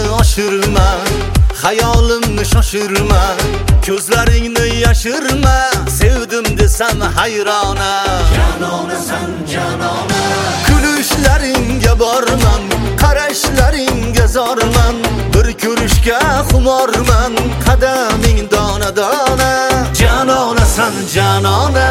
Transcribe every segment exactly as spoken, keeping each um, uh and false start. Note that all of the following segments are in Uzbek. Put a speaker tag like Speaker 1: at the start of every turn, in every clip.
Speaker 1: oshirma, hayolimni shoshirma, ko'zlaringni yashirma, sevdim desam hayrona.
Speaker 2: Janonasan janona,
Speaker 1: Kulishlaringga borman, qarashlaringga zorman, bir ko'rishga xumorman, qadaming dona dona. Janonasan janona,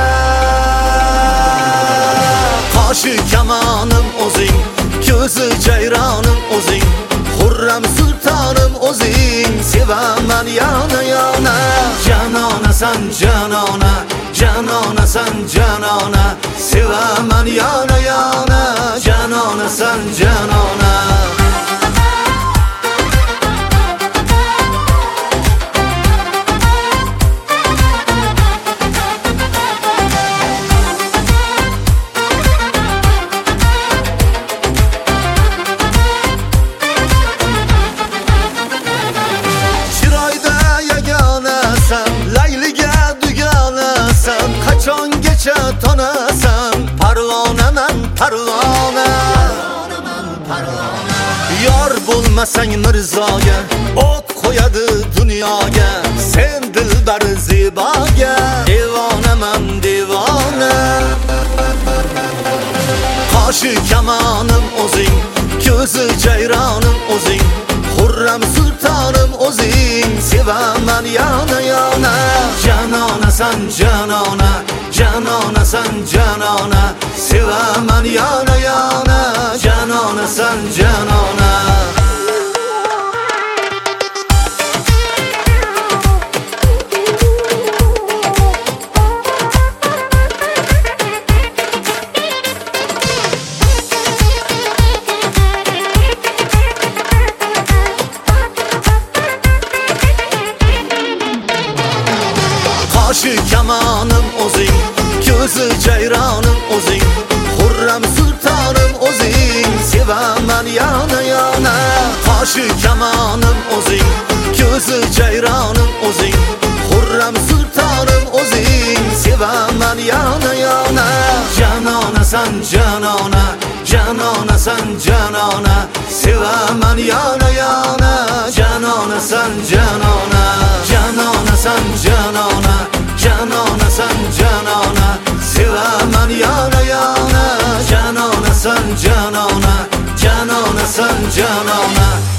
Speaker 1: qoshi kamonim o'zing, ko'zi jayronim o'zing, xurram sultonim o'zing, sevaman yana yana. Janonasan janona, janonasan janona, sevaman yana yana. Janonasan janona. Layliga dugonasan, qachongacha tonasan, parvonaman parvona. Yor bo'lmasang mirzoga, o't qo'yadi dunyoga, sen dilbar zeboga, devonaman devona. Qoshi kamonim o'zing, ko'zi jayronim o'zing, xurram sultonim o'zing, sevaman yana yana. Janonasan janona, janonasan janona, sevaman yana yana. Janonasan janona. Qoshi kamonim o'zing, ko'zi jayronim o'zing, xurram sultonim o'zing, sevaman yana yana. Qoshi kamonim o'zing, ko'zi jayronim o'zing, xurram sultonim o'zing, sevaman yana yana. Janonasan janona, janonasan janona, sevaman yana yana. Janonasan janona, janonasan janona, janonasan janona, sevaman yana yana. Janonasan janona, janonasan janona.